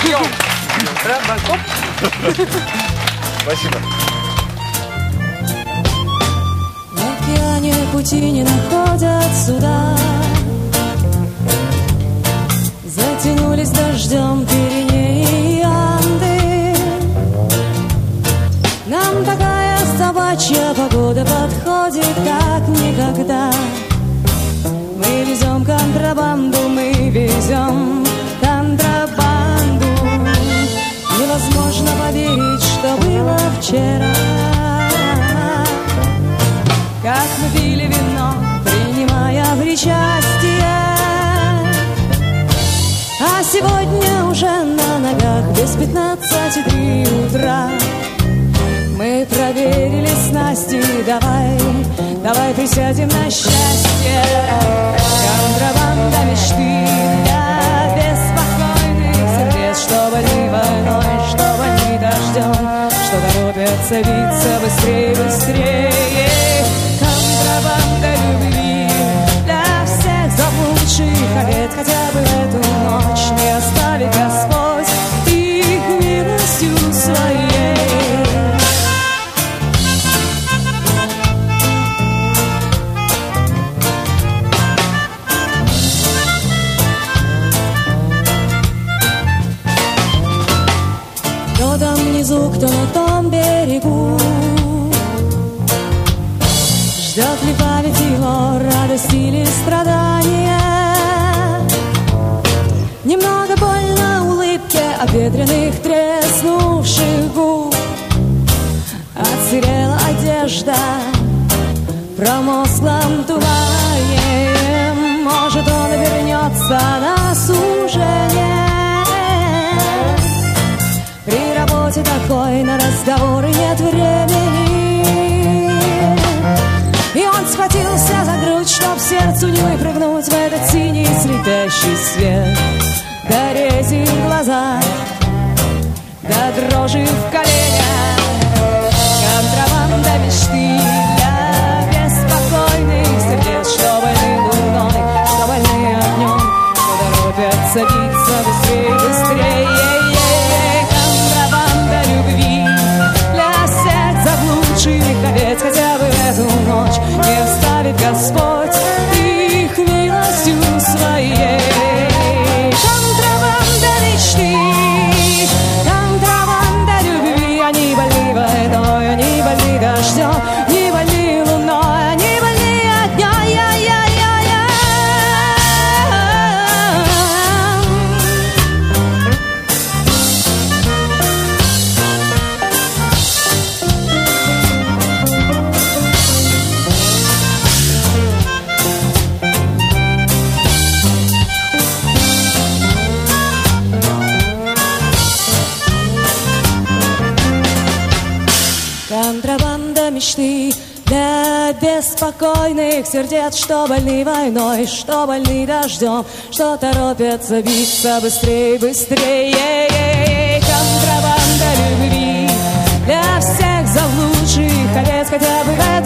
Пьем. Спасибо. В океане пути не находят суда, затянулись дождем Пиренеи и Анды. Нам такая собачья погода подходит, как никогда. Мы везем контрабанду, мы везем контрабанду. Невозможно поверить, что было вчера, как мы пили вино, принимая причастие. А сегодня уже на ногах без 15:03 утра. Мы проверили снасти, давай присядем на счастье. Контрабанда мечты для беспокойных сердец, что больны войной, что больны дождем, что торопятся биться быстрее, быстрее. Контрабанда любви для всех заблудших овец, хотя бы эту ночь не оставит Господь их милостью своей. Кто там внизу, кто на том берегу, ждет ли память его радость или страдания? Немного больно улыбке обветренных треснувших губ. Отсырела одежда в промозглом тумане. Может, он вернется на служение. При работе такой на разговоры нет времени. И он схватился за грудь, чтоб сердцу не выпрыгнуть в этот синий слепящий свет. До рези в глазах, до дрожи в коленях. Контрабанда мечты для беспокойных сердец, что больны луной, что больны огнем, что торопятся биться быстрее, быстрее. Контрабанда любви для всех заблудших овец, хотя бы в эту ночь не оставит Господь их милостью своей. Контрабанда мечты, контрабанда любви, они больны войной, они больны дождем, не больны луной, они больны огнем. Контрабанда мечты для беспокойных сердец, что больны войной, что больны дождем, что торопятся биться быстрее, быстрее. Контрабанда любви для всех заблудших овец, хотя бы